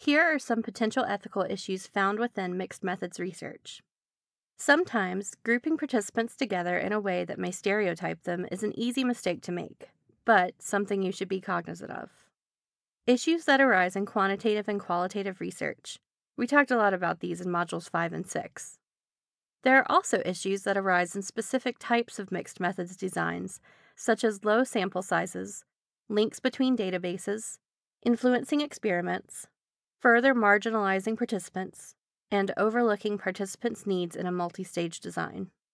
Here are some potential ethical issues found within mixed methods research. Sometimes, grouping participants together in a way that may stereotype them is an easy mistake to make, but something you should be cognizant of. Issues that arise in quantitative and qualitative research. We talked a lot about these in modules 5 and 6. There are also issues that arise in specific types of mixed methods designs, such as low sample sizes, links between databases, influencing experiments, further marginalizing participants, and overlooking participants' needs in a multi-stage design.